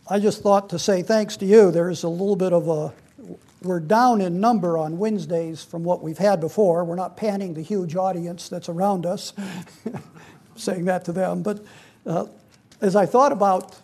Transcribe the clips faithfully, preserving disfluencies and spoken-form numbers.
I just thought to say thanks to you. There's a little bit of a, we're down in number on Wednesdays from what we've had before. We're not panning the huge audience that's around us, saying that to them. But uh, as I thought about,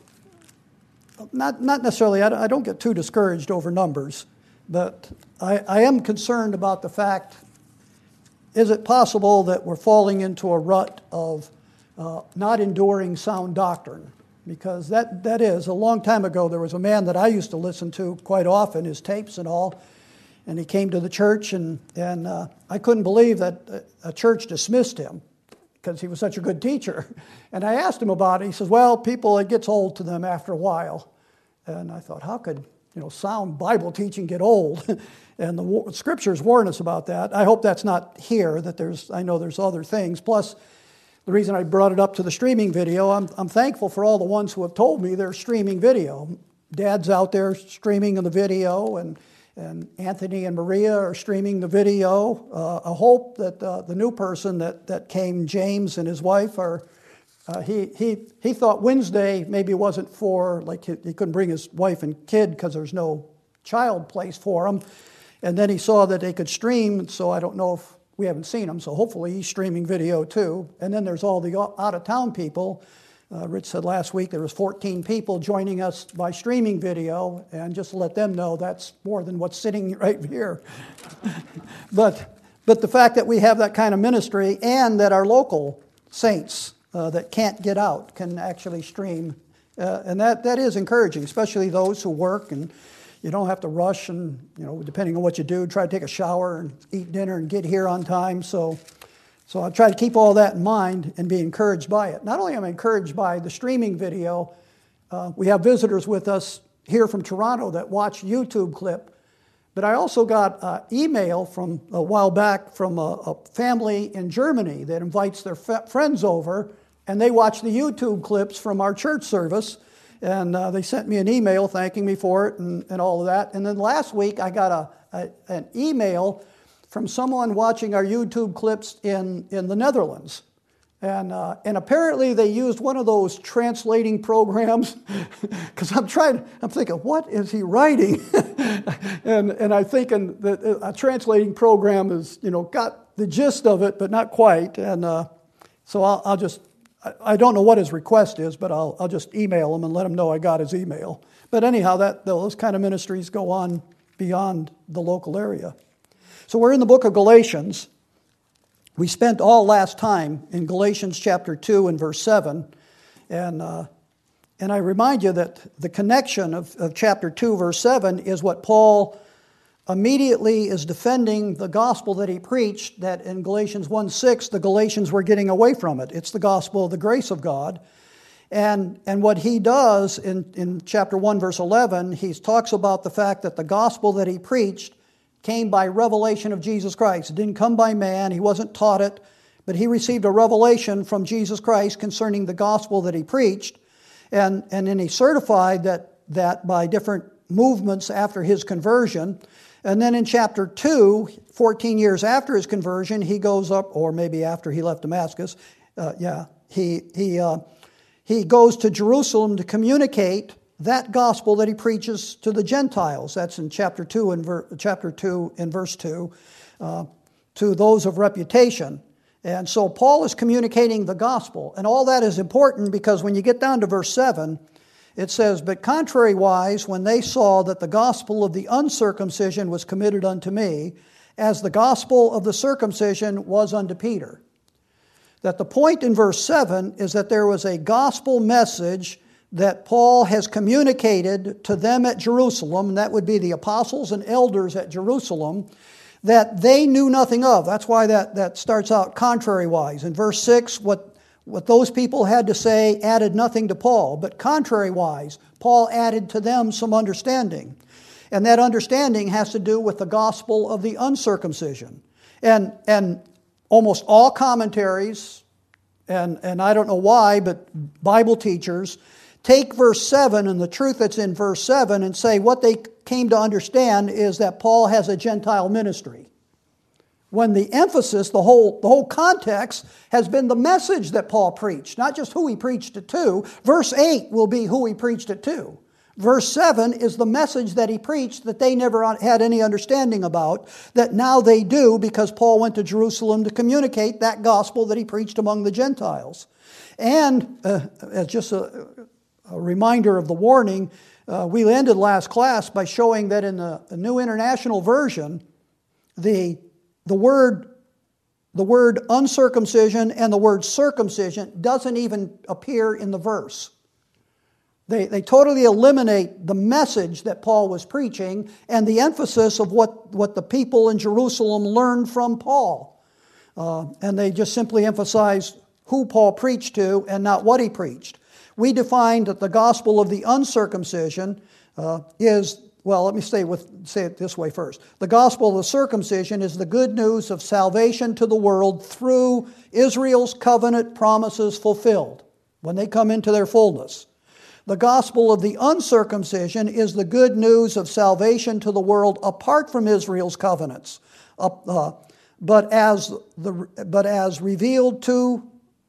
not not necessarily, I don't get too discouraged over numbers, but I, I am concerned about the fact, is it possible that we're falling into a rut of uh, not enduring sound doctrine? Because that, that is, a long time ago, there was a man that I used to listen to quite often, his tapes and all, and he came to the church, and, and uh, I couldn't believe that a church dismissed him because he was such a good teacher. And I asked him about it. He says, well, people, it gets old to them after a while. And I thought, how could, you know, sound Bible teaching get old? And the scriptures warn us about that. I hope that's not here, that there's, I know there's other things. Plus, the reason I brought it up to the streaming video, I'm, I'm thankful for all the ones who have told me they're streaming video. Dad's out there streaming the video, and, and Anthony and Maria are streaming the video. Uh, I hope that uh, the new person that, that came, James and his wife, are, uh, he, he, he thought Wednesday maybe wasn't for, like he, he couldn't bring his wife and kid because there's no child place for him. And then he saw that they could stream, so I don't know if, we haven't seen him, so hopefully he's streaming video too. And then there's all the out-of-town people. Uh, Rich said last week there was fourteen people joining us by streaming video, and just to let them know that's more than what's sitting right here. but but the fact that we have that kind of ministry, and that our local saints uh, that can't get out can actually stream, uh, and that, that is encouraging, especially those who work, and you don't have to rush, and, you know, depending on what you do, try to take a shower and eat dinner and get here on time. So so I try to keep all that in mind and be encouraged by it. Not only am I encouraged by the streaming video, uh, we have visitors with us here from Toronto that watch YouTube clip, but I also got an email from a while back from a, a family in Germany that invites their f- friends over, and they watch the YouTube clips from our church service. And uh, they sent me an email thanking me for it and, and all of that. And then last week I got a, a an email from someone watching our YouTube clips in, in the Netherlands. And uh, and apparently they used one of those translating programs, because I'm trying, I'm thinking, what is he writing? and and I'm thinking that a translating program is, you know, got the gist of it, but not quite. And uh, so I'll, I'll just. I don't know what his request is, but I'll I'll just email him and let him know I got his email. But anyhow, that those kind of ministries go on beyond the local area. So we're in the book of Galatians. We spent all last time in Galatians chapter two and verse seven. And uh, and I remind you that the connection of, of chapter two, verse seven is what Paul immediately is defending the gospel that he preached, that in Galatians one six, the Galatians were getting away from it. It's the gospel of the grace of God. And, and what he does in, in chapter one, verse eleven, he talks about the fact that the gospel that he preached came by revelation of Jesus Christ. It didn't come by man. He wasn't taught it, but he received a revelation from Jesus Christ concerning the gospel that he preached. And, and then he certified that, that by different movements after his conversion. And then in chapter two, fourteen years after his conversion, he goes up, or maybe after he left Damascus, uh, yeah, he he uh, he goes to Jerusalem to communicate that gospel that he preaches to the Gentiles. That's in chapter two and ver- chapter two in verse two, uh, to those of reputation. And so Paul is communicating the gospel, and all that is important because when you get down to verse seven. It says, but contrariwise, when they saw that the gospel of the uncircumcision was committed unto me, as the gospel of the circumcision was unto Peter. That the point in verse seven is that there was a gospel message that Paul has communicated to them at Jerusalem, and that would be the apostles and elders at Jerusalem, that they knew nothing of. That's why that, that starts out contrariwise. In verse six, what What those people had to say added nothing to Paul, but contrariwise, Paul added to them some understanding. And that understanding has to do with the gospel of the uncircumcision. And and almost all commentaries, and, and I don't know why, but Bible teachers take verse seven and the truth that's in verse seven and say what they came to understand is that Paul has a Gentile ministry. When the emphasis, the whole, the whole context has been the message that Paul preached, not just who he preached it to. Verse eight will be who he preached it to. Verse seven is the message that he preached that they never had any understanding about, that now they do because Paul went to Jerusalem to communicate that gospel that he preached among the Gentiles. And uh, as just a, a reminder of the warning, uh, we ended last class by showing that in the, the New International Version, the, the word the word uncircumcision and the word circumcision doesn't even appear in the verse. They, they totally eliminate the message that Paul was preaching and the emphasis of what, what the people in Jerusalem learned from Paul. Uh, and they just simply emphasize who Paul preached to and not what he preached. We defined that the gospel of the uncircumcision uh, is, well, let me stay with, say it this way first. The gospel of the circumcision is the good news of salvation to the world through Israel's covenant promises fulfilled when they come into their fullness. The gospel of the uncircumcision is the good news of salvation to the world apart from Israel's covenants, uh, uh, but as the but as revealed to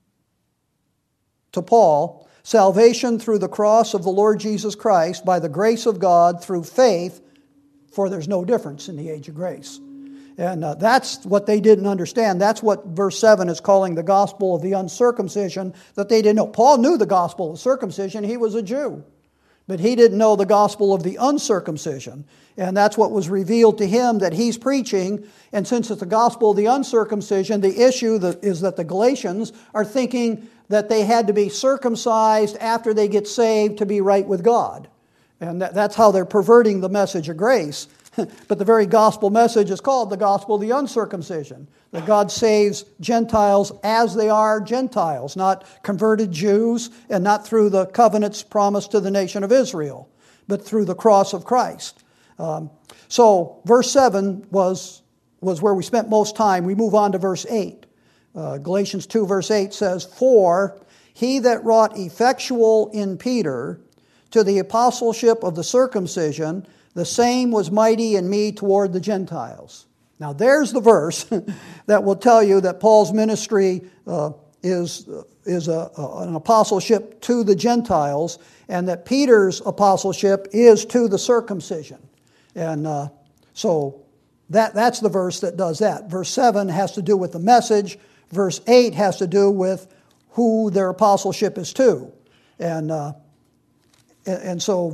to Paul, salvation through the cross of the Lord Jesus Christ by the grace of God through faith, for there's no difference in the age of grace. And uh, that's what they didn't understand. That's what verse seven is calling the gospel of the uncircumcision, that they didn't know. Paul knew the gospel of circumcision. He was a Jew. But he didn't know the gospel of the uncircumcision. And that's what was revealed to him that he's preaching. And since it's the gospel of the uncircumcision, the issue that is that the Galatians are thinking that they had to be circumcised after they get saved to be right with God. And that, that's how they're perverting the message of grace. But the very gospel message is called the gospel of the uncircumcision. That God saves Gentiles as they are Gentiles, not converted Jews, and not through the covenants promised to the nation of Israel, but through the cross of Christ. Um, so verse seven was, was where we spent most time. We move on to verse eight. Uh, Galatians two verse eight says, "For he that wrought effectual in Peter to the apostleship of the circumcision, the same was mighty in me toward the Gentiles." Now there's the verse that will tell you that Paul's ministry uh, is, is a, a, an apostleship to the Gentiles, and that Peter's apostleship is to the circumcision. And uh, so that, that's the verse that does that. Verse seven has to do with the message. Verse eight has to do with who their apostleship is to. And, uh, and, and so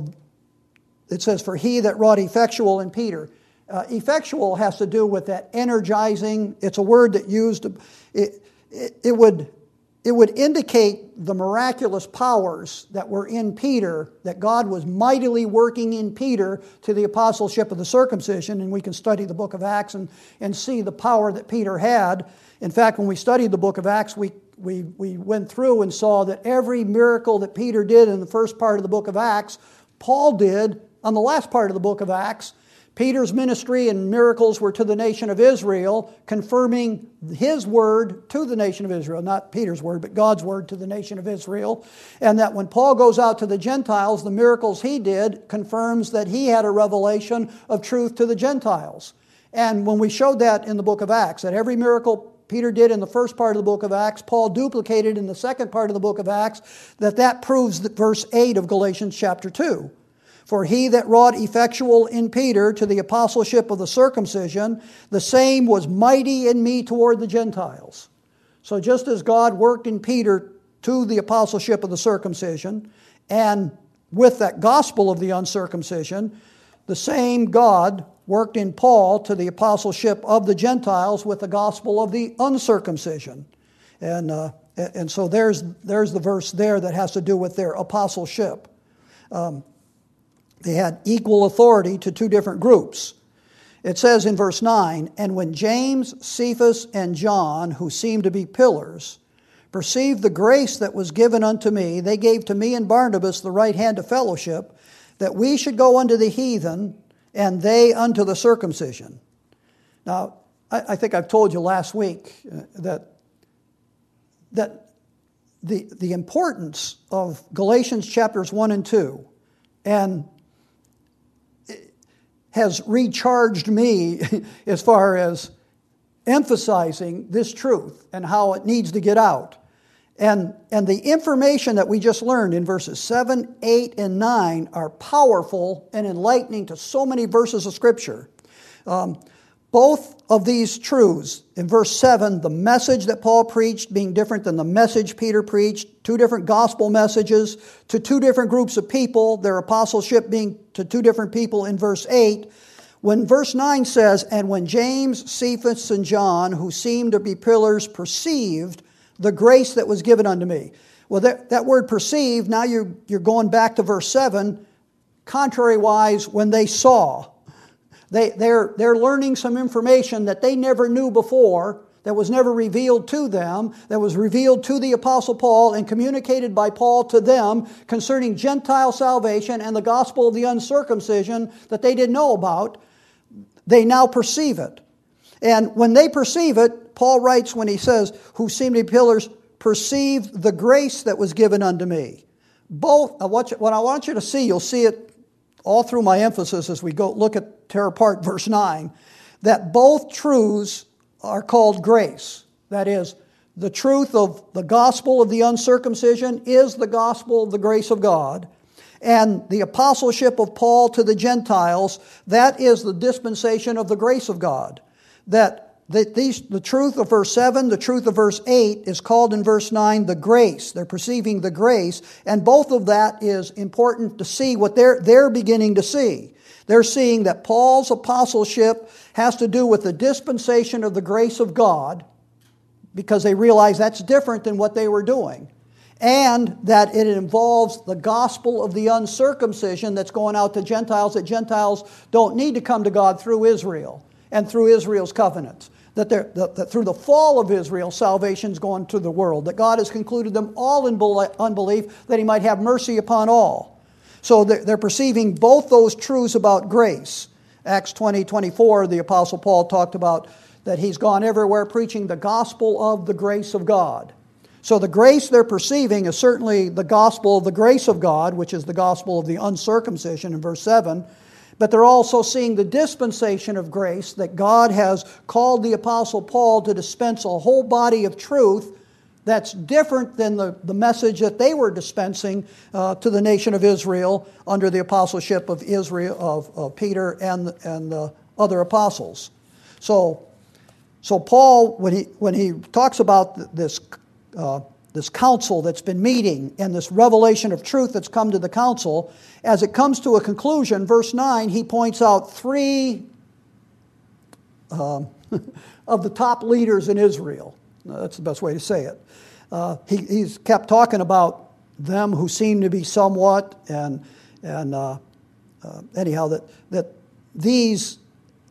it says, "For he that wrought effectual in Peter." Uh, effectual has to do with that energizing. It's a word that used, it, it, it, would, it would indicate the miraculous powers that were in Peter, that God was mightily working in Peter to the apostleship of the circumcision. And we can study the book of Acts and, and see the power that Peter had. In fact, when we studied the book of Acts, we, we, we went through and saw that every miracle that Peter did in the first part of the book of Acts, Paul did on the last part of the book of Acts. Peter's ministry and miracles were to the nation of Israel, confirming his word to the nation of Israel. Not Peter's word, but God's word to the nation of Israel. And that when Paul goes out to the Gentiles, the miracles he did confirms that he had a revelation of truth to the Gentiles. And when we showed that in the book of Acts, that every miracle Peter did in the first part of the book of Acts, Paul duplicated in the second part of the book of Acts, that that proves that verse eight of Galatians chapter two. "For he that wrought effectual in Peter to the apostleship of the circumcision, the same was mighty in me toward the Gentiles." So just as God worked in Peter to the apostleship of the circumcision, and with that gospel of the uncircumcision, the same God worked in Paul to the apostleship of the Gentiles with the gospel of the uncircumcision. And, uh, and so there's, there's the verse there that has to do with their apostleship. Um, They had equal authority to two different groups. It says in verse nine, "And when James, Cephas, and John, who seemed to be pillars, perceived the grace that was given unto me, they gave to me and Barnabas the right hand of fellowship, that we should go unto the heathen, and they unto the circumcision." Now, I, I think I've told you last week uh, that, that the, the importance of Galatians chapters one and two, and has recharged me as far as emphasizing this truth and how it needs to get out. And, and the information that we just learned in verses seven, eight, and nine are powerful and enlightening to so many verses of Scripture. Um, both of these truths, in verse seven, the message that Paul preached being different than the message Peter preached, two different gospel messages to two different groups of people, their apostleship being to two different people in verse eight. When verse nine says, and when James, Cephas, and John, who seemed to be pillars, perceived the grace that was given unto me. Well, that, that word perceived, now you're, you're going back to verse seven, contrary-wise, when they saw. They, they're, they're learning some information that they never knew before, that was never revealed to them, that was revealed to the Apostle Paul and communicated by Paul to them concerning Gentile salvation and the gospel of the uncircumcision that they didn't know about. They now perceive it. And when they perceive it, Paul writes when he says, who seem to be pillars, perceived the grace that was given unto me. Both, what I want you to see, you'll see it all through my emphasis as we go look at, tear apart verse nine, that both truths are called grace. That is, the truth of the gospel of the uncircumcision is the gospel of the grace of God. And the apostleship of Paul to the Gentiles, that is the dispensation of the grace of God. That that these, the truth of verse seven, the truth of verse eight is called in verse nine the grace. They're perceiving the grace. And both of that is important to see what they're, they're beginning to see. They're seeing that Paul's apostleship has to do with the dispensation of the grace of God, because they realize that's different than what they were doing. And that it involves the gospel of the uncircumcision that's going out to Gentiles, that Gentiles don't need to come to God through Israel and through Israel's covenants. That, that, that through the fall of Israel, salvation's going to the world. That God has concluded them all in unbelief, that He might have mercy upon all. So they're, they're perceiving both those truths about grace. Acts twenty, twenty-four, the Apostle Paul talked about that he's gone everywhere preaching the gospel of the grace of God. So the grace they're perceiving is certainly the gospel of the grace of God, which is the gospel of the uncircumcision in verse seven. But they're also seeing the dispensation of grace, that God has called the Apostle Paul to dispense a whole body of truth that's different than the, the message that they were dispensing uh, to the nation of Israel under the apostleship of Israel, of, of Peter and, and the other apostles. So, so Paul, when he, when he talks about this uh, this council that's been meeting and this revelation of truth that's come to the council, as it comes to a conclusion, verse nine, he points out three um, of the top leaders in Israel. That's the best way to say it. Uh, he, he's kept talking about them who seem to be somewhat, and and uh, uh, anyhow, that that these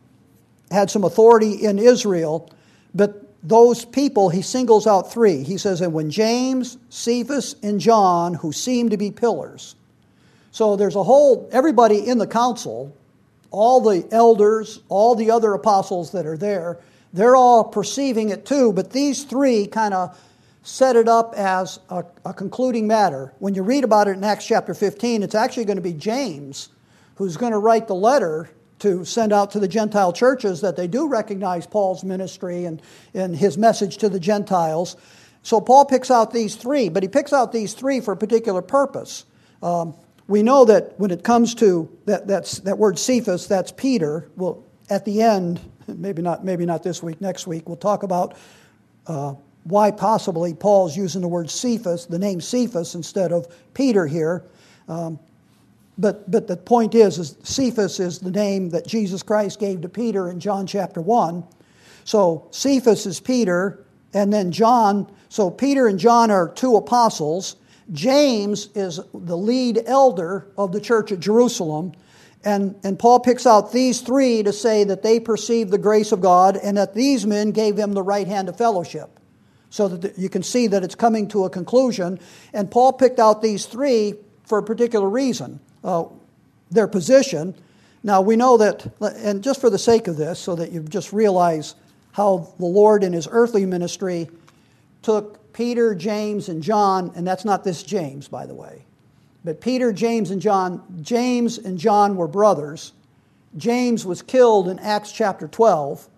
had some authority in Israel, but those people, he singles out three. He says, and when James, Cephas, and John, who seem to be pillars. So there's a whole, everybody in the council, all the elders, all the other apostles that are there, they're all perceiving it too, but these three kind of set it up as a, a concluding matter. When you read about it in Acts chapter fifteen, it's actually going to be James who's going to write the letter to send out to the Gentile churches that they do recognize Paul's ministry and, and his message to the Gentiles. So Paul picks out these three, but he picks out these three for a particular purpose. Um, we know that when it comes to that, that's, that word Cephas, that's Peter. Well, at the end, maybe not, maybe not this week, next week, we'll talk about uh, why possibly Paul's using the word Cephas, the name Cephas, instead of Peter here. Um, But but the point is, is Cephas is the name that Jesus Christ gave to Peter in John chapter one. So Cephas is Peter, and then John. So Peter and John are two apostles. James is the lead elder of the church at Jerusalem. And, and Paul picks out these three to say that they perceived the grace of God and that these men gave him the right hand of fellowship. So that you can see that it's coming to a conclusion. And Paul picked out these three for a particular reason. Uh, their position. Now we know that, and just for the sake of this, so that you just realize how the Lord in His earthly ministry took Peter, James, and John, and that's not this James, by the way. But Peter, James, and John, James and John were brothers. James was killed in Acts chapter twelve,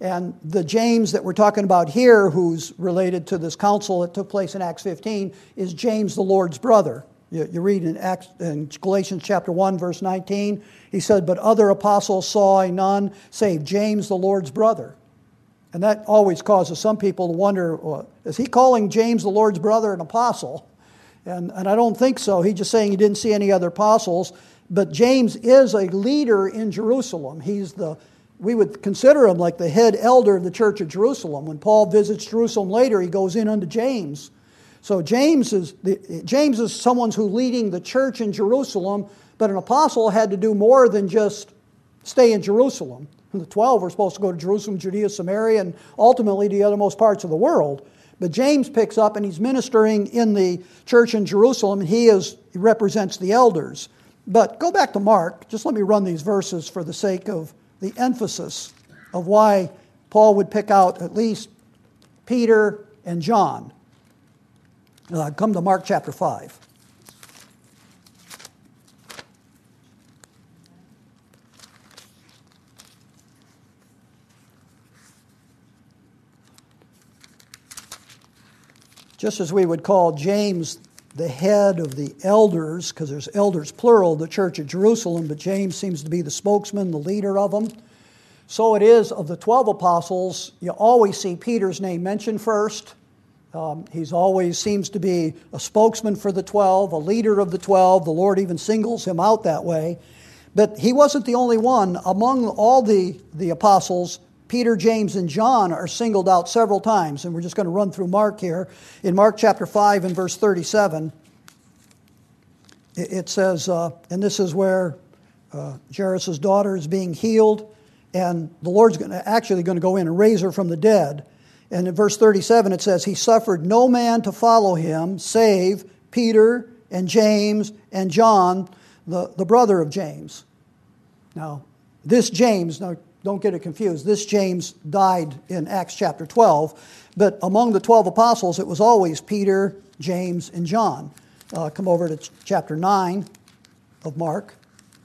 And the James that we're talking about here, who's related to this council that took place in Acts fifteen, is James the Lord's brother. You, you read in, Acts, in Galatians chapter one, verse nineteen, he said, "But other apostles saw I none, save James the Lord's brother." And that always causes some people to wonder, well, is he calling James the Lord's brother an apostle? And, and I don't think so. He's just saying he didn't see any other apostles. But James is a leader in Jerusalem. He's the, we would consider him like the head elder of the church of Jerusalem. When Paul visits Jerusalem later, he goes in unto James. So James is, the, James is someone who's leading the church in Jerusalem, but an apostle had to do more than just stay in Jerusalem. And the twelve were supposed to go to Jerusalem, Judea, Samaria, and ultimately the othermost parts of the world. But James picks up and he's ministering in the church in Jerusalem, and he is he represents the elders. But go back to Mark. Just let me run these verses for the sake of the emphasis of why Paul would pick out at least Peter and John. Uh, come to Mark chapter five. Just as we would call James the head of the elders, because there's elders plural, the church of Jerusalem, but James seems to be the spokesman, the leader of them. So it is of the twelve apostles, you always see Peter's name mentioned first. Um, he's always seems to be a spokesman for the twelve, a leader of the twelve. The Lord even singles him out that way. But he wasn't the only one. Among all the, the apostles, Peter, James, and John are singled out several times, and we're just going to run through Mark here. In Mark chapter five and verse thirty-seven, it says, uh, and this is where uh, Jairus' daughter is being healed, and the Lord's going to, actually going to go in and raise her from the dead. And in verse thirty-seven it says, "He suffered no man to follow him, save Peter and James and John, the, the brother of James." Now, this James, now don't get it confused, this James died in Acts chapter twelve, but among the twelve apostles it was always Peter, James, and John. Uh, come over to ch- chapter nine of Mark.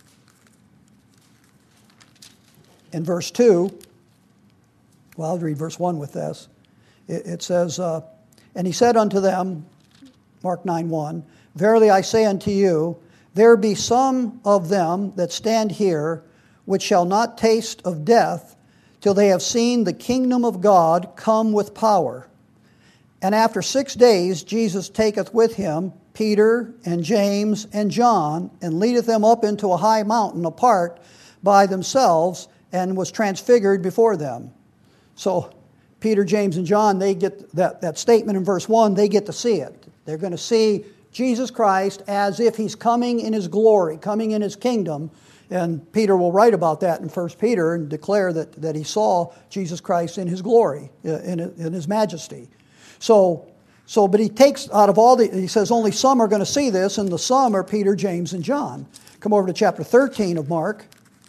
In verse two, well, I'll read verse one with this. It, it says, uh, "And he said unto them," Mark nine one, "Verily I say unto you, there be some of them that stand here which shall not taste of death till they have seen the kingdom of God come with power. And after six days Jesus taketh with him Peter and James and John, and leadeth them up into a high mountain apart by themselves, and was transfigured before them." So Peter, James, and John, they get that, that statement in verse one, they get to see it. They're going to see Jesus Christ as if he's coming in his glory, coming in his kingdom. And Peter will write about that in First Peter and declare that, that he saw Jesus Christ in his glory, in, in his majesty. So, so, but he takes out of all the, he says only some are going to see this, and the some are Peter, James, and John. Come over to chapter thirteen of Mark.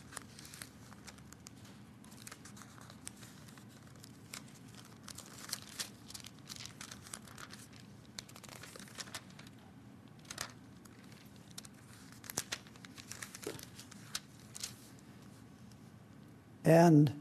And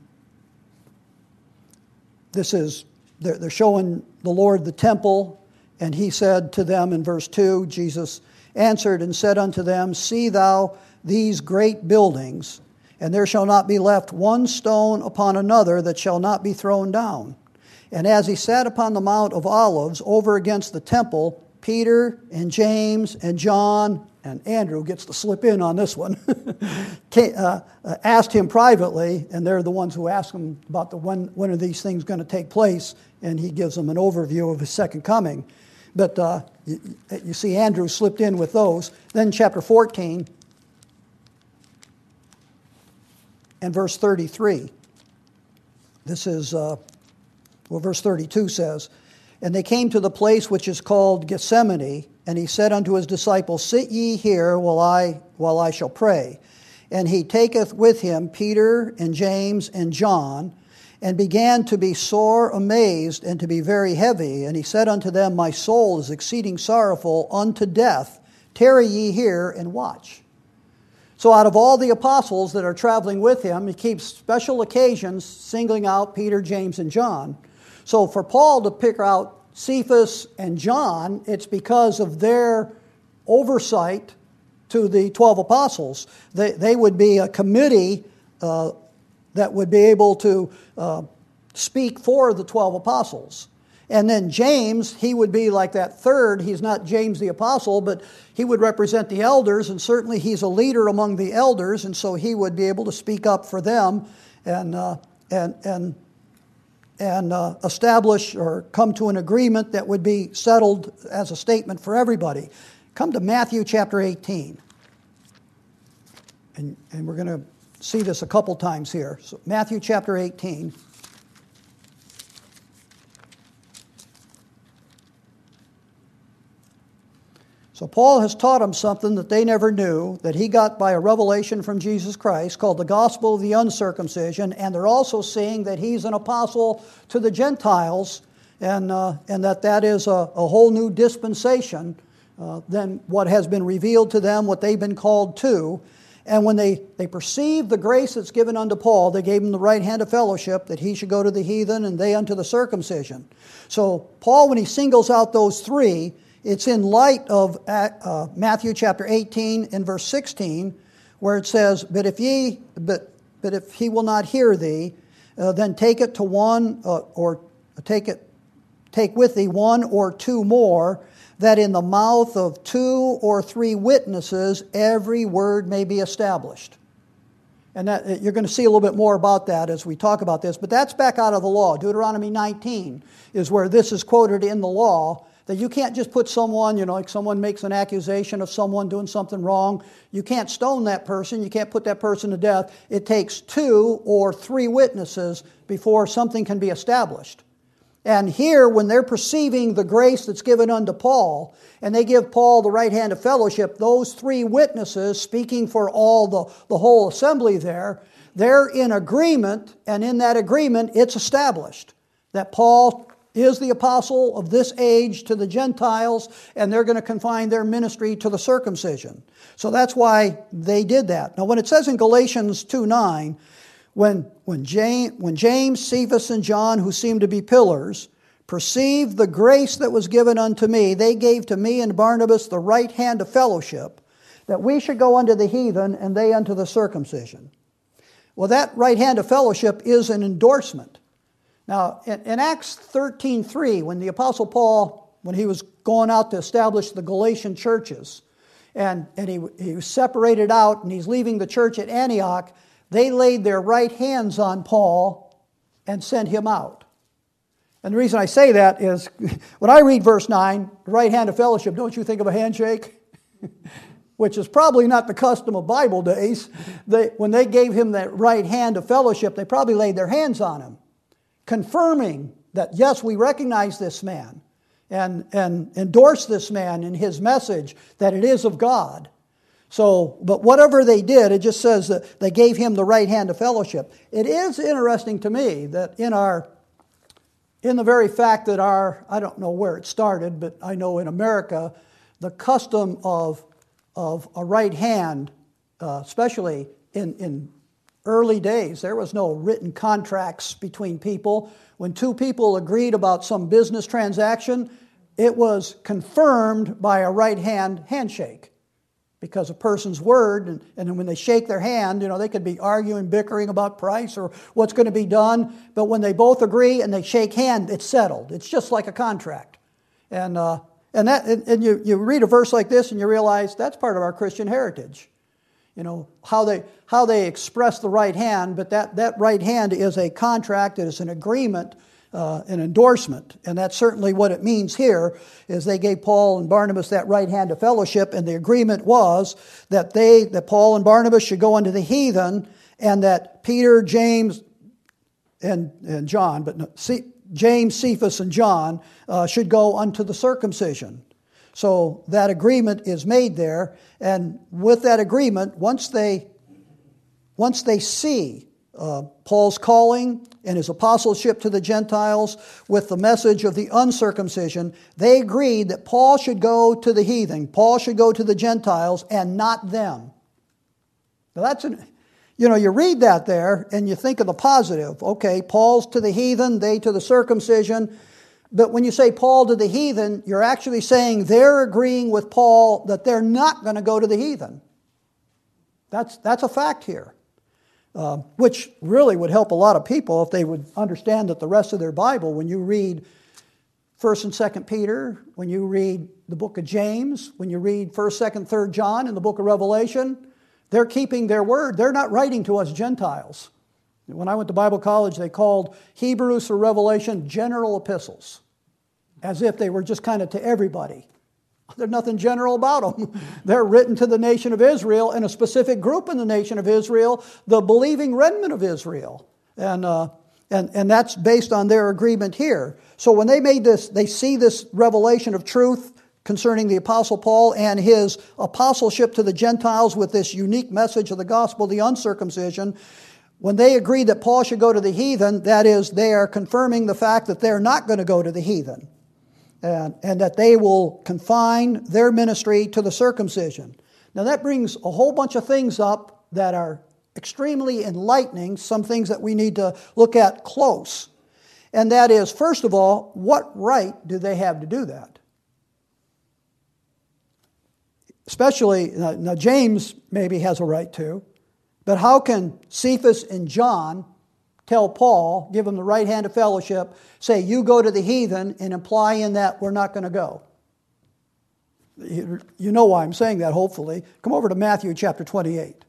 this is, they're, they're showing the Lord the temple, and he said to them in verse two, Jesus answered and said unto them, "See thou these great buildings, and there shall not be left one stone upon another that shall not be thrown down." And as he sat upon the Mount of Olives over against the temple, Peter and James and John, and Andrew gets to slip in on this one, uh, asked him privately, and they're the ones who ask him about the when, when are these things going to take place, and he gives them an overview of his second coming. But uh, you, you see Andrew slipped in with those. Then chapter fourteen and verse thirty-three. This is, uh, well, verse thirty-two says, "And they came to the place which is called Gethsemane, and he said unto his disciples, Sit ye here while I while I shall pray. And he taketh with him Peter and James and John, and began to be sore amazed and to be very heavy. And he said unto them, My soul is exceeding sorrowful unto death. Tarry ye here and watch." So out of all the apostles that are traveling with him, he keeps special occasions singling out Peter, James, and John. So for Paul to pick out Cephas and John, it's because of their oversight to the twelve apostles. They, they would be a committee uh, that would be able to uh, speak for the twelve apostles. And then James, he would be like that third. He's not James the apostle, but he would represent the elders, and certainly he's a leader among the elders, and so he would be able to speak up for them and uh, and and and uh, establish or come to an agreement that would be settled as a statement for everybody. Come to Matthew chapter eighteen, and and we're going to see this a couple times here. So Matthew chapter eighteen. So Paul has taught them something that they never knew, that he got by a revelation from Jesus Christ called the gospel of the uncircumcision, and they're also seeing that he's an apostle to the Gentiles, and uh, and that that is a, a whole new dispensation uh, than what has been revealed to them, what they've been called to. And when they, they perceived the grace that's given unto Paul, they gave him the right hand of fellowship, that he should go to the heathen and they unto the circumcision. So Paul, when he singles out those three, it's in light of uh, Matthew chapter eighteen and verse sixteen, where it says, "But if ye, but but if he will not hear thee, uh, then take it to one, uh, or take it, take with thee one or two more, that in the mouth of two or three witnesses every word may be established." And that, you're going to see a little bit more about that as we talk about this. But that's back out of the law. Deuteronomy nineteen is where this is quoted in the law. That you can't just put someone, you know, like someone makes an accusation of someone doing something wrong. You can't stone that person. You can't put that person to death. It takes two or three witnesses before something can be established. And here, when they're perceiving the grace that's given unto Paul, and they give Paul the right hand of fellowship, those three witnesses, speaking for all the, the whole assembly there, they're in agreement, and in that agreement, it's established that Paul is the apostle of this age to the Gentiles, and they're going to confine their ministry to the circumcision. So that's why they did that. Now, when it says in Galatians two nine, when, when, James, when James, Cephas, and John, who seemed to be pillars, perceived the grace that was given unto me, they gave to me and Barnabas the right hand of fellowship, that we should go unto the heathen, and they unto the circumcision. Well, that right hand of fellowship is an endorsement. Now, in Acts thirteen three, when the Apostle Paul, when he was going out to establish the Galatian churches, and, and he, he was separated out and he's leaving the church at Antioch, they laid their right hands on Paul and sent him out. And the reason I say that is, when I read verse nine, the right hand of fellowship, don't you think of a handshake? Which is probably not the custom of Bible days. They, when they gave him that right hand of fellowship, they probably laid their hands on him, confirming that, yes, we recognize this man and, and endorse this man in his message, that it is of God. So, but whatever they did, it just says that they gave him the right hand of fellowship. It is interesting to me that in our, in the very fact that our, I don't know where it started, but I know in America, the custom of, of a right hand, uh, especially in, in early days, there was no written contracts between people. When two people agreed about some business transaction, it was confirmed by a right-hand handshake. Because a person's word, and, and when they shake their hand, you know, they could be arguing, bickering about price or what's going to be done. But when they both agree and they shake hand, it's settled. It's just like a contract. And uh, and that and, and you, you read a verse like this and you realize that's part of our Christian heritage. You know, how they how they express the right hand, but that, that right hand is a contract, it is an agreement, uh, an endorsement. And that's certainly what it means here, is they gave Paul and Barnabas that right hand of fellowship, and the agreement was that they that Paul and Barnabas should go unto the heathen, and that Peter, James, and, and John, but no, C, James, Cephas, and John uh, should go unto the circumcision. So that agreement is made there, and with that agreement, once they once they see uh, Paul's calling and his apostleship to the Gentiles with the message of the uncircumcision, they agreed that Paul should go to the heathen, Paul should go to the Gentiles, and not them. Now that's an, you know, you read that there and you think of the positive. Okay, Paul's to the heathen, they to the circumcision. But when you say Paul to the heathen, you're actually saying they're agreeing with Paul that they're not going to go to the heathen. That's, that's a fact here, uh, which really would help a lot of people if they would understand that the rest of their Bible, when you read First and Second Peter, when you read the book of James, when you read First, Second, Third John in the book of Revelation, they're keeping their word. They're not writing to us Gentiles. When I went to Bible college, they called Hebrews or Revelation general epistles, as if they were just kind of to everybody. There's nothing general about them. They're written to the nation of Israel and a specific group in the nation of Israel, the believing remnant of Israel. And, uh, and, and that's based on their agreement here. So when they made this, they see this revelation of truth concerning the Apostle Paul and his apostleship to the Gentiles with this unique message of the gospel, the uncircumcision. When they agree that Paul should go to the heathen, that is, they are confirming the fact that they're not going to go to the heathen. And, and that they will confine their ministry to the circumcision. Now that brings a whole bunch of things up that are extremely enlightening, some things that we need to look at close. And that is, first of all, what right do they have to do that? Especially, now James maybe has a right to, but how can Cephas and John tell Paul, give him the right hand of fellowship, say, you go to the heathen, and imply in that we're not going to go? You know why I'm saying that, hopefully. Come over to Matthew chapter twenty-eight.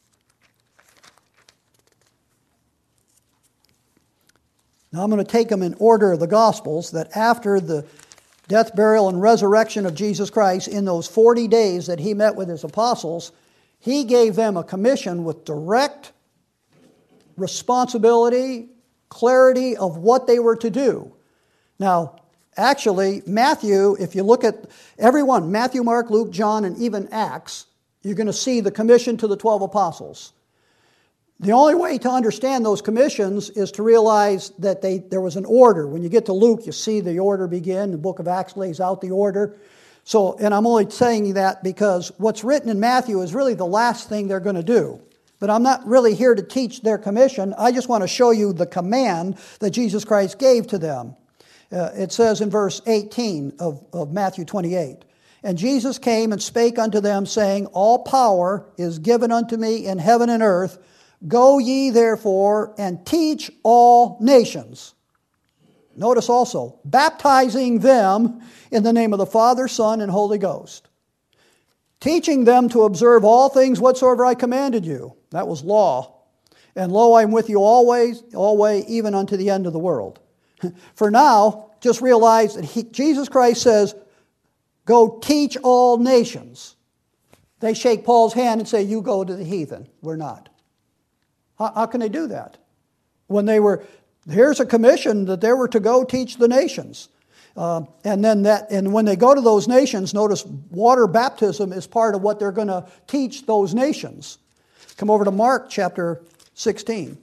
Now I'm going to take them in order of the Gospels, that after the death, burial, and resurrection of Jesus Christ, in those forty days that he met with his apostles, he gave them a commission with direct responsibility, clarity of what they were to do. Now, actually, Matthew, if you look at everyone, Matthew, Mark, Luke, John, and even Acts, you're going to see the commission to the twelve apostles. The only way to understand those commissions is to realize that they, there was an order. When you get to Luke, you see the order begin. The book of Acts lays out the order. So, and I'm only saying that because what's written in Matthew is really the last thing they're going to do. But I'm not really here to teach their commission. I just want to show you the command that Jesus Christ gave to them. Uh, it says in verse eighteen of, of Matthew twenty-eight, and Jesus came and spake unto them, saying, all power is given unto me in heaven and earth. Go ye therefore and teach all nations. Notice also, baptizing them in the name of the Father, Son, and Holy Ghost. Teaching them to observe all things whatsoever I commanded you. That was law. And lo, I am with you always, always, even unto the end of the world. For now, just realize that he, Jesus Christ says, go teach all nations. They shake Paul's hand and say, you go to the heathen. We're not. How, how can they do that? When they were, here's a commission that they were to go teach the nations. Uh, and then that, and when they go to those nations, notice water baptism is part of what they're going to teach those nations. Come over to Mark chapter sixteen.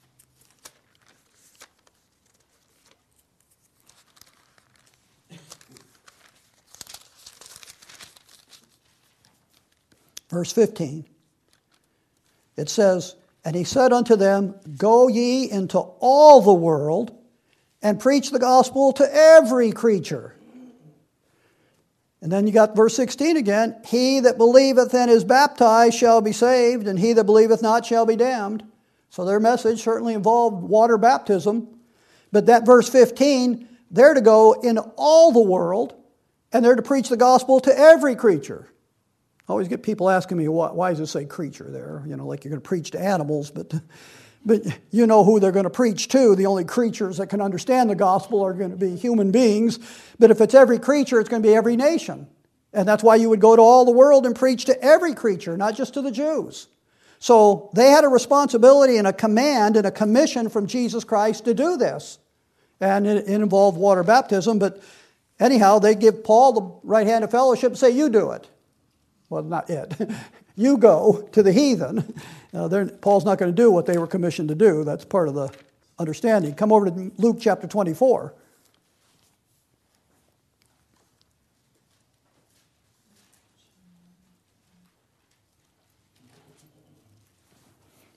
Verse fifteen. It says, and he said unto them, go ye into all the world and preach the gospel to every creature. And then you got verse sixteen again. He that believeth and is baptized shall be saved, and he that believeth not shall be damned. So their message certainly involved water baptism. But that verse fifteen, they're to go in all the world, and they're to preach the gospel to every creature. I always get people asking me, why, why does it say creature there? You know, like you're going to preach to animals, but... But you know who they're going to preach to. The only creatures that can understand the gospel are going to be human beings. But if it's every creature, it's going to be every nation. And that's why you would go to all the world and preach to every creature, not just to the Jews. So they had a responsibility and a command and a commission from Jesus Christ to do this. And it, it involved water baptism. But anyhow, they give Paul the right hand of fellowship and say, you do it. Well, not it. You go to the heathen. Uh, Paul's not going to do what they were commissioned to do. That's part of the understanding. Come over to Luke chapter twenty-four.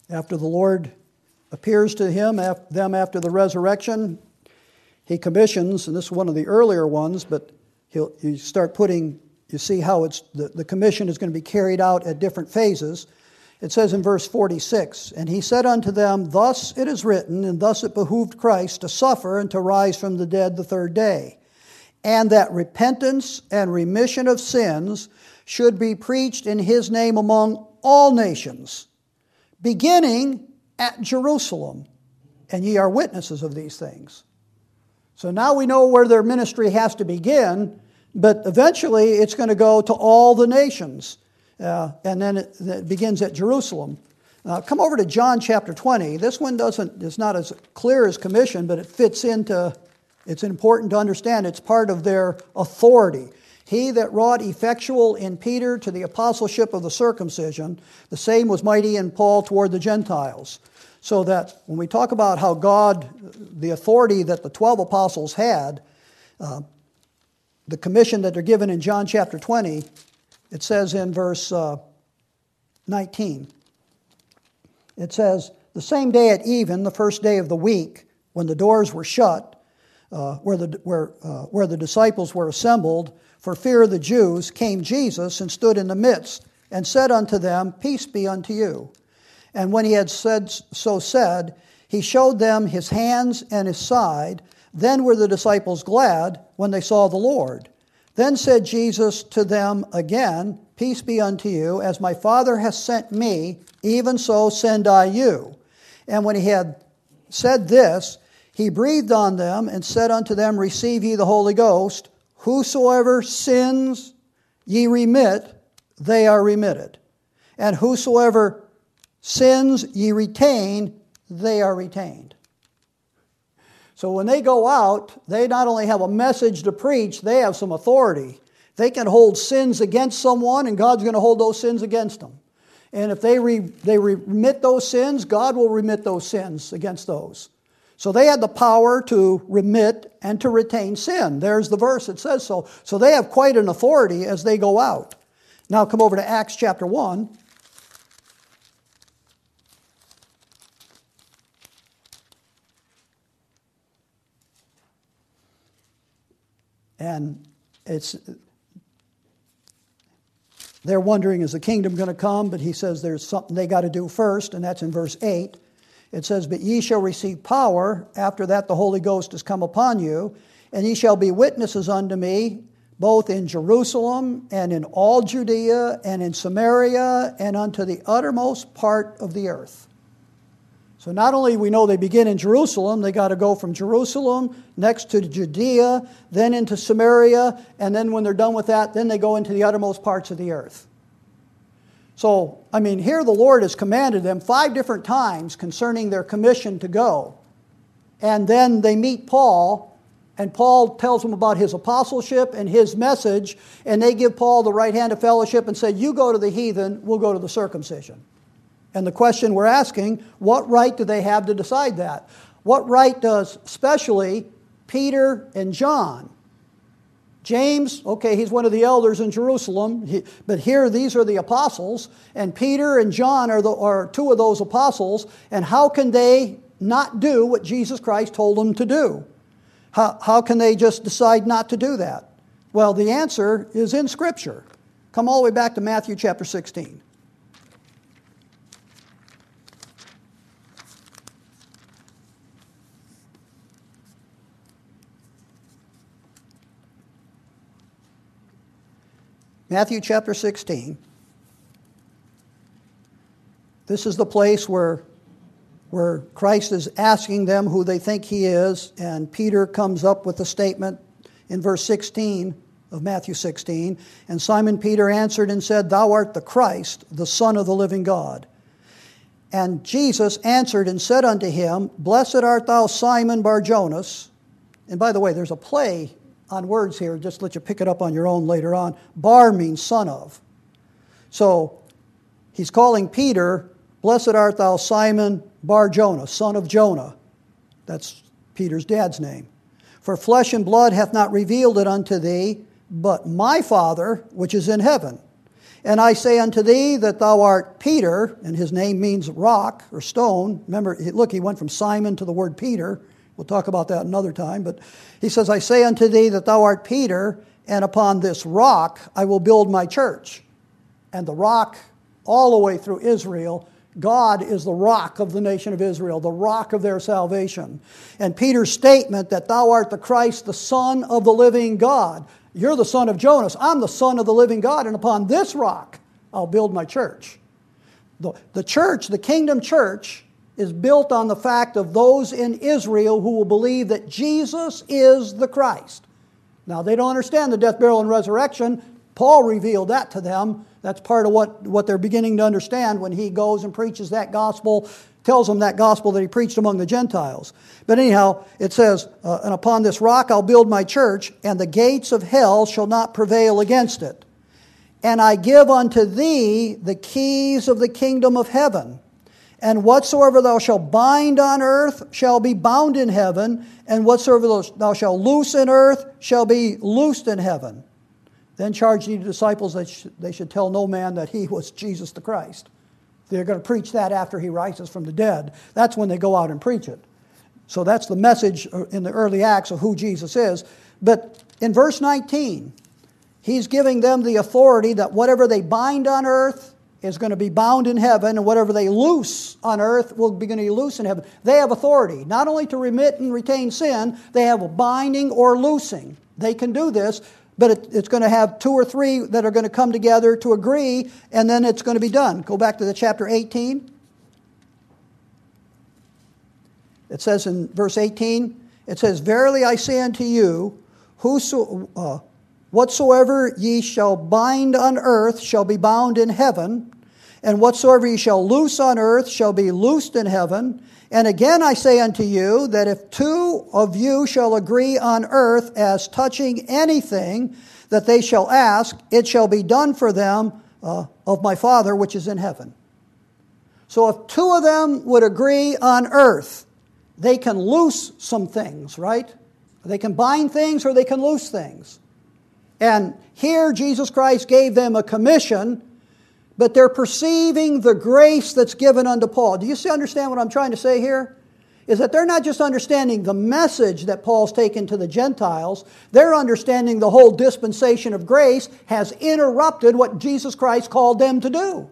After the Lord appears to him, them after the resurrection, he commissions, and this is one of the earlier ones, but he'll, you start putting, you see how it's the, the commission is going to be carried out at different phases. It says in verse forty-six, "And he said unto them, Thus it is written, and thus it behooved Christ to suffer and to rise from the dead the third day, and that repentance and remission of sins should be preached in his name among all nations, beginning at Jerusalem. And ye are witnesses of these things." So now we know where their ministry has to begin, but eventually it's going to go to all the nations. Uh, and then it, it begins at Jerusalem. Uh, come over to John chapter twenty. This one doesn't is not as clear as commission, but it fits into, it's important to understand, it's part of their authority. "He that wrought effectual in Peter to the apostleship of the circumcision, the same was mighty in Paul toward the Gentiles." So that when we talk about how God, the authority that the twelve apostles had, uh, the commission that they're given in John chapter twenty, it says in verse uh, nineteen, it says, "The same day at even, the first day of the week, when the doors were shut, uh, where, the, where, uh, where the disciples were assembled, for fear of the Jews, came Jesus and stood in the midst, and said unto them, Peace be unto you. And when he had said so said, he showed them his hands and his side. Then were the disciples glad when they saw the Lord. Then said Jesus to them again, Peace be unto you. As my Father hath sent me, even so send I you. And when he had said this, he breathed on them and said unto them, Receive ye the Holy Ghost. Whosoever sins ye remit, they are remitted. And whosoever sins ye retain, they are retained. So when they go out, they not only have a message to preach, they have some authority. They can hold sins against someone, and God's going to hold those sins against them. And if they, re, they remit those sins, God will remit those sins against those. So they had the power to remit and to retain sin. There's the verse that says so. So they have quite an authority as they go out. Now come over to Acts chapter one. And it's, they're wondering, is the kingdom going to come? But he says there's something they got to do first, and that's in verse eight. It says, But ye shall receive power, after that the Holy Ghost is come upon you, and ye shall be witnesses unto me, both in Jerusalem, and in all Judea, and in Samaria, and unto the uttermost part of the earth. So not only we know they begin in Jerusalem, they got to go from Jerusalem, next to Judea, then into Samaria, and then when they're done with that, then they go into the uttermost parts of the earth. So, I mean, here the Lord has commanded them five different times concerning their commission to go. And then they meet Paul, and Paul tells them about his apostleship and his message, and they give Paul the right hand of fellowship and say, you go to the heathen, we'll go to the circumcision. And the question we're asking, what right do they have to decide that? What right does especially Peter and John? James, okay, he's one of the elders in Jerusalem, he, but here these are the apostles, and Peter and John are, the, are two of those apostles, and how can they not do what Jesus Christ told them to do? How, how can they just decide not to do that? Well, the answer is in Scripture. Come all the way back to Matthew chapter sixteen. Matthew chapter sixteen. This is the place where, where Christ is asking them who they think he is, and Peter comes up with a statement in verse sixteen of Matthew sixteen. And Simon Peter answered and said, Thou art the Christ, the Son of the living God. And Jesus answered and said unto him, Blessed art thou, Simon Bar-Jonas. And by the way, there's a play on words here, just let you pick it up on your own later on. Bar means son of. So he's calling Peter, Blessed art thou, Simon Bar-Jonas, son of Jonah. That's Peter's dad's name. For flesh and blood hath not revealed it unto thee, but my Father which is in heaven. And I say unto thee that thou art Peter, and his name means rock or stone. Remember, look, he went from Simon to the word Peter. We'll talk about that another time. But he says, I say unto thee that thou art Peter, and upon this rock I will build my church. And the rock, all the way through Israel, God is the rock of the nation of Israel, the rock of their salvation. And Peter's statement that thou art the Christ, the Son of the living God. You're the son of Jonas. I'm the son of the living God. And upon this rock, I'll build my church. The, the church, the kingdom church, is built on the fact of those in Israel who will believe that Jesus is the Christ. Now, they don't understand the death, burial, and resurrection. Paul revealed that to them. That's part of what, what they're beginning to understand when he goes and preaches that gospel, tells them that gospel that he preached among the Gentiles. But anyhow, it says, uh, and upon this rock I'll build my church, and the gates of hell shall not prevail against it. And I give unto thee the keys of the kingdom of heaven. And whatsoever thou shalt bind on earth shall be bound in heaven, and whatsoever thou shalt loose in earth shall be loosed in heaven. Then charged he the disciples that they should tell no man that he was Jesus the Christ. They're going to preach that after he rises from the dead. That's when they go out and preach it. So that's the message in the early Acts of who Jesus is. But in verse nineteen, he's giving them the authority that whatever they bind on earth is going to be bound in heaven, and whatever they loose on earth will be going to be loose in heaven. They have authority, not only to remit and retain sin, they have a binding or loosing. They can do this, but it, it's going to have two or three that are going to come together to agree, and then it's going to be done. Go back to the chapter eighteen. It says in verse eighteen, it says, Verily I say unto you, whoso, uh, whatsoever ye shall bind on earth shall be bound in heaven, and whatsoever ye shall loose on earth shall be loosed in heaven. And again I say unto you, that if two of you shall agree on earth as touching anything that they shall ask, it shall be done for them uh, of my Father which is in heaven. So if two of them would agree on earth, they can loose some things, right? They can bind things or they can loose things. And here Jesus Christ gave them a commission, but they're perceiving the grace that's given unto Paul. Do you see, understand what I'm trying to say here? Is that they're not just understanding the message that Paul's taken to the Gentiles, they're understanding the whole dispensation of grace has interrupted what Jesus Christ called them to do.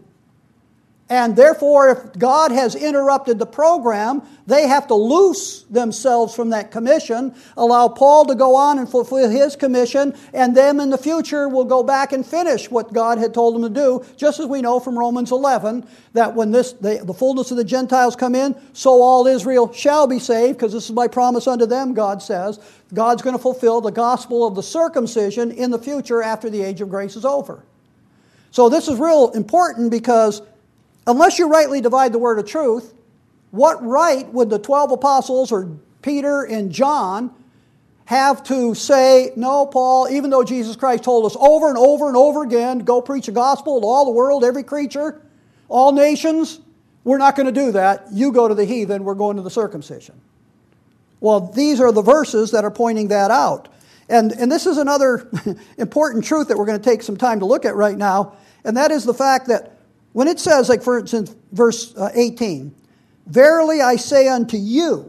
And therefore, if God has interrupted the program, they have to loose themselves from that commission, allow Paul to go on and fulfill his commission, and them in the future will go back and finish what God had told them to do, just as we know from Romans eleven, that when this the, the fullness of the Gentiles come in, so all Israel shall be saved, because this is my promise unto them, God says. God's going to fulfill the gospel of the circumcision in the future after the age of grace is over. So this is real important, because unless you rightly divide the word of truth, what right would the twelve apostles or Peter and John have to say, no, Paul, even though Jesus Christ told us over and over and over again, go preach the gospel to all the world, every creature, all nations, we're not going to do that. You go to the heathen, we're going to the circumcision. Well, these are the verses that are pointing that out. And, and this is another important truth that we're going to take some time to look at right now, and that is the fact that when it says, like for instance, verse eighteen, Verily I say unto you,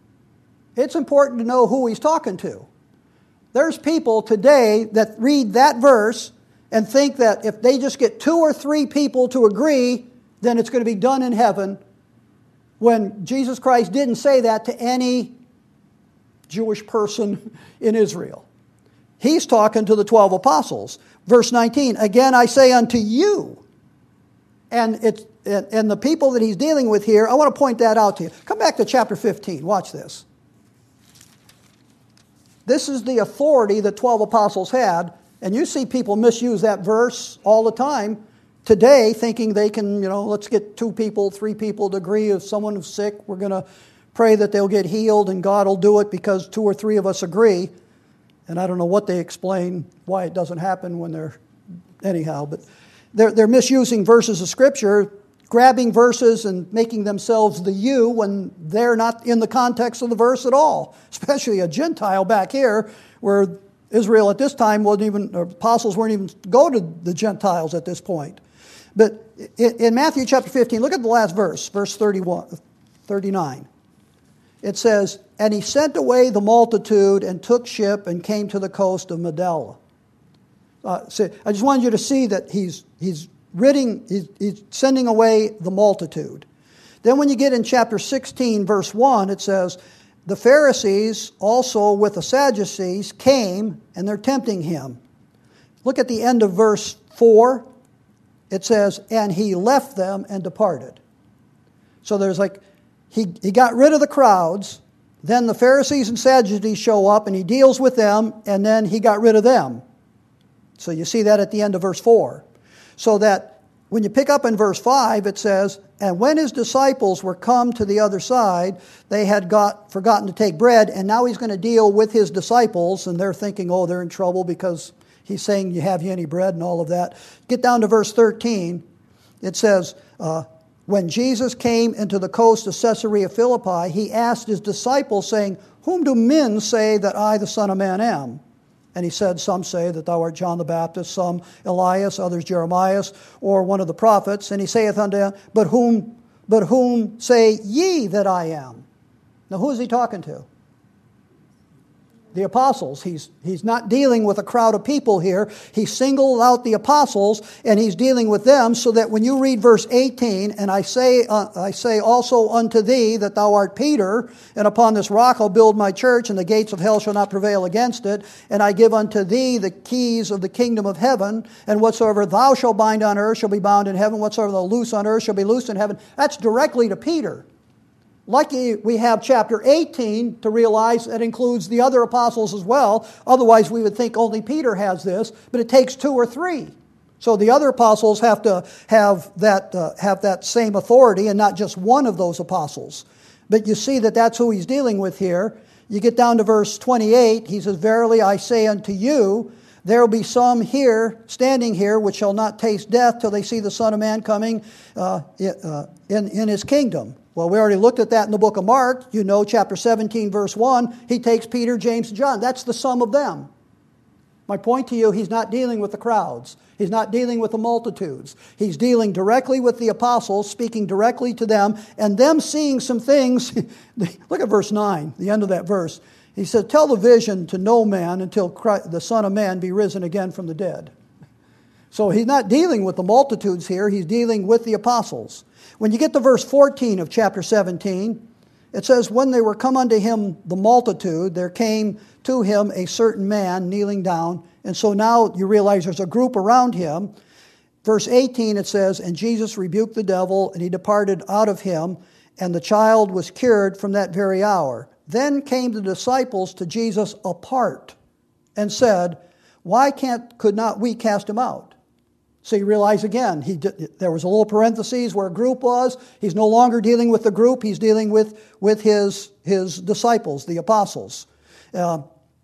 it's important to know who he's talking to. There's people today that read that verse and think that if they just get two or three people to agree, then it's going to be done in heaven, when Jesus Christ didn't say that to any Jewish person in Israel. He's talking to the twelve apostles. Verse nineteen, Again I say unto you. And it's and the people that he's dealing with here, I want to point that out to you. Come back to chapter fifteen. Watch this. This is the authority that twelve apostles had, and you see people misuse that verse all the time today, thinking they can, you know, let's get two people, three people to agree. If someone is sick, we're going to pray that they'll get healed, and God will do it because two or three of us agree. And I don't know what they explain, why it doesn't happen when they're, anyhow, but They're, they're misusing verses of Scripture, grabbing verses and making themselves the you when they're not in the context of the verse at all. Especially a Gentile back here, where Israel at this time wasn't even, or apostles weren't even go to the Gentiles at this point. But in Matthew chapter fifteen, look at the last verse, verse thirty-one, thirty-nine. It says, and he sent away the multitude and took ship and came to the coast of Magdala. Uh, so I just wanted you to see that he's he's ridding, he's, he's sending away the multitude. Then when you get in chapter sixteen, verse one, it says, the Pharisees also with the Sadducees came and they're tempting him. Look at the end of verse four. It says, and he left them and departed. So there's like, he, he got rid of the crowds, then the Pharisees and Sadducees show up and he deals with them, and then he got rid of them. So you see that at the end of verse four. So that when you pick up in verse five, it says, and when his disciples were come to the other side, they had got forgotten to take bread, and now he's going to deal with his disciples, and they're thinking, oh, they're in trouble because he's saying, you have you any bread and all of that. Get down to verse thirteen. It says, uh, when Jesus came into the coast of Caesarea Philippi, he asked his disciples, saying, whom do men say that I, the Son of Man, am? And he said, some say that thou art John the Baptist, some Elias, others Jeremiah, or one of the prophets. And he saith unto them, but whom, but whom say ye that I am? Now who is he talking to? The apostles. He's, he's not dealing with a crowd of people here. He singled out the apostles, and he's dealing with them, so that when you read verse eighteen, and I say, uh, I say also unto thee that thou art Peter, and upon this rock I'll build my church, and the gates of hell shall not prevail against it, and I give unto thee the keys of the kingdom of heaven, and whatsoever thou shalt bind on earth shall be bound in heaven, whatsoever thou loose on earth shall be loosed in heaven. That's directly to Peter. Lucky we have chapter eighteen to realize that includes the other apostles as well. Otherwise, we would think only Peter has this, but it takes two or three. So the other apostles have to have that uh, have that same authority, and not just one of those apostles. But you see that that's who he's dealing with here. You get down to verse twenty-eight. He says, verily I say unto you, there will be some here, standing here, which shall not taste death till they see the Son of Man coming uh, in, in his kingdom. Well, we already looked at that in the book of Mark. You know, chapter seventeen, verse one, he takes Peter, James, and John. That's the sum of them. My point to you, he's not dealing with the crowds. He's not dealing with the multitudes. He's dealing directly with the apostles, speaking directly to them, and them seeing some things. Look at verse nine, the end of that verse. He said, tell the vision to no man until Christ, the Son of Man be risen again from the dead. So he's not dealing with the multitudes here. He's dealing with the apostles. When you get to verse fourteen of chapter seventeen, it says, when they were come unto him the multitude, there came to him a certain man kneeling down. And so now you realize there's a group around him. Verse eighteen, it says, and Jesus rebuked the devil, and he departed out of him, and the child was cured from that very hour. Then came the disciples to Jesus apart and said, why can't could not we cast him out? So you realize again, he did, there was a little parenthesis where a group was. He's no longer dealing with the group. He's dealing with, with his, his disciples, the apostles. Uh,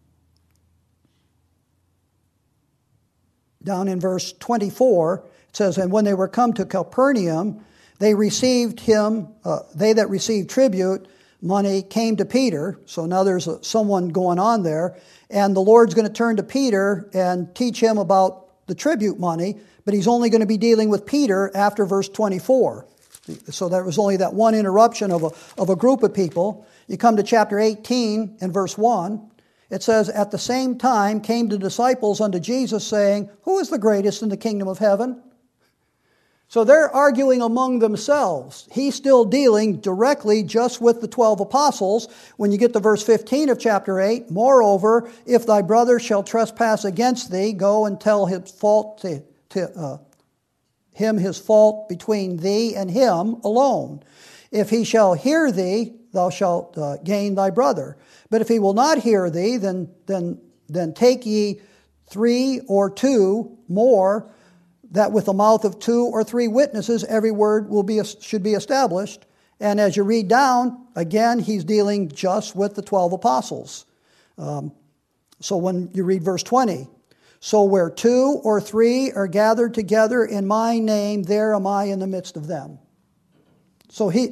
down in verse twenty-four, it says, and when they were come to Capernaum, they received him, uh, they that received tribute money came to Peter. So now there's a, someone going on there. And the Lord's going to turn to Peter and teach him about the tribute money. But he's only going to be dealing with Peter after verse twenty-four. So there was only that one interruption of a, of a group of people. You come to chapter eighteen and verse one. It says, at the same time came the disciples unto Jesus, saying, who is the greatest in the kingdom of heaven? So they're arguing among themselves. He's still dealing directly just with the twelve apostles. When you get to verse fifteen of chapter eight, moreover, if thy brother shall trespass against thee, go and tell his fault to To, uh, him his fault between thee and him alone. If he shall hear thee, thou shalt uh, gain thy brother. But if he will not hear thee, then then then take ye three or two more, that with the mouth of two or three witnesses every word will be should be established. And as you read down, again, he's dealing just with the twelve apostles. Um, so when you read verse twenty, so where two or three are gathered together in my name, there am I in the midst of them. So he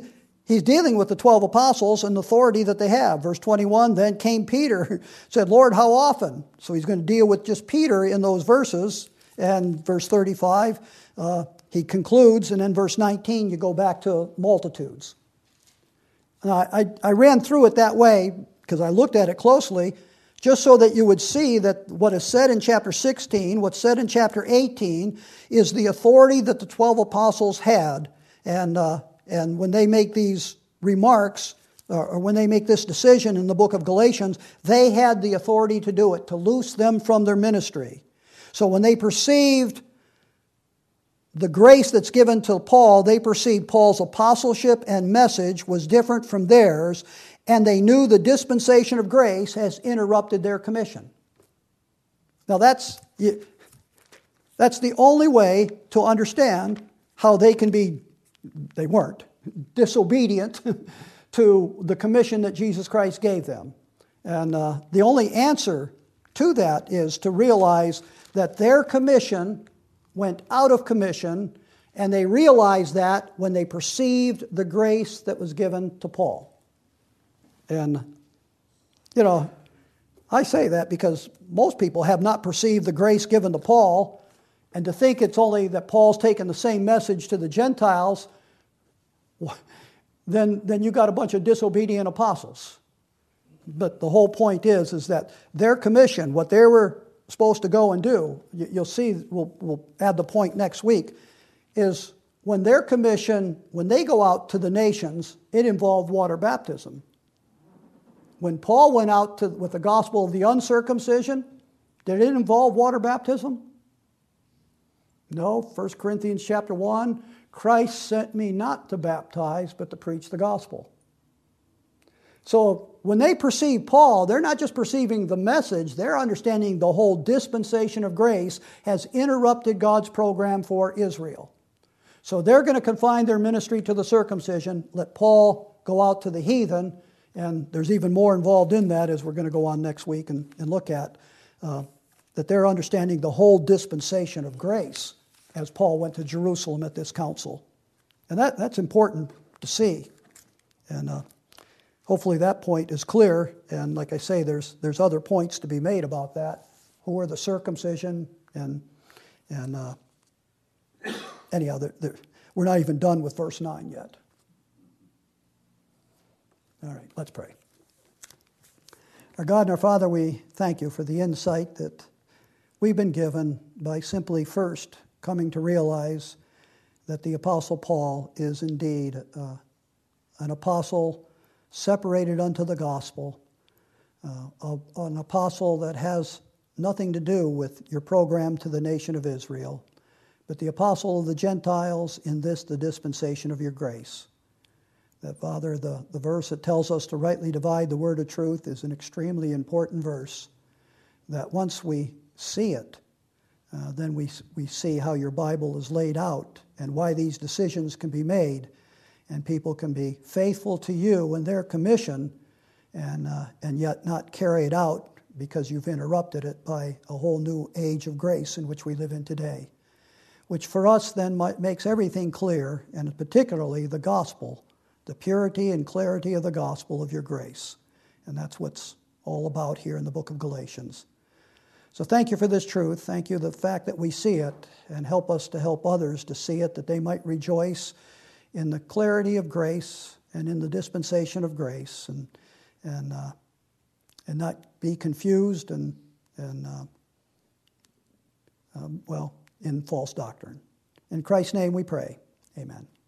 he's dealing with the twelve apostles and the authority that they have. Verse twenty-one, then came Peter, said, Lord, how often? So he's going to deal with just Peter in those verses. And verse thirty-five, uh, he concludes, and then verse nineteen, you go back to multitudes. And I, I, I ran through it that way because I looked at it closely, just so that you would see that what is said in chapter sixteen, what's said in chapter eighteen, is the authority that the twelve apostles had. And uh, and when they make these remarks, or when they make this decision in the book of Galatians, they had the authority to do it, to loose them from their ministry. So when they perceived the grace that's given to Paul, they perceived Paul's apostleship and message was different from theirs, and they knew the dispensation of grace has interrupted their commission. Now that's, that's the only way to understand how they can be, they weren't, disobedient to the commission that Jesus Christ gave them. And uh, the only answer to that is to realize that their commission went out of commission, and they realized that when they perceived the grace that was given to Paul. And, you know, I say that because most people have not perceived the grace given to Paul, and to think it's only that Paul's taken the same message to the Gentiles, then, then you got a bunch of disobedient apostles. But the whole point is, is that their commission, what they were supposed to go and do, you'll see, we'll, we'll add the point next week, is when their commission, when they go out to the nations, it involved water baptism. When Paul went out to, with the gospel of the uncircumcision, did it involve water baptism? No. First Corinthians chapter one, Christ sent me not to baptize, but to preach the gospel. So when they perceive Paul, they're not just perceiving the message, they're understanding the whole dispensation of grace has interrupted God's program for Israel. So they're going to confine their ministry to the circumcision, let Paul go out to the heathen, and there's even more involved in that as we're going to go on next week and, and look at, uh, that they're understanding the whole dispensation of grace as Paul went to Jerusalem at this council. And that, that's important to see. And uh, hopefully that point is clear, and like I say, there's there's other points to be made about that. Who are the circumcision, and and uh, anyhow, they're, they're, we're not even done with verse nine yet. All right, let's pray. Our God and our Father, we thank you for the insight that we've been given by simply first coming to realize that the Apostle Paul is indeed uh, an apostle separated unto the gospel, uh, an apostle that has nothing to do with your program to the nation of Israel, but the apostle of the Gentiles, in this, the dispensation of your grace. That, Father, the, the verse that tells us to rightly divide the word of truth is an extremely important verse, that once we see it, uh, then we, we see how your Bible is laid out and why these decisions can be made, and people can be faithful to you and their commission, and uh, and yet not carry it out because you've interrupted it by a whole new age of grace in which we live in today, which for us then might, makes everything clear, and particularly the gospel, the purity and clarity of the gospel of your grace. And that's what's all about here in the book of Galatians. So thank you for this truth. Thank you for the fact that we see it, and help us to help others to see it, that they might rejoice in the clarity of grace and in the dispensation of grace, and and uh, and not be confused and and uh, um, well, in false doctrine. In Christ's name we pray. Amen.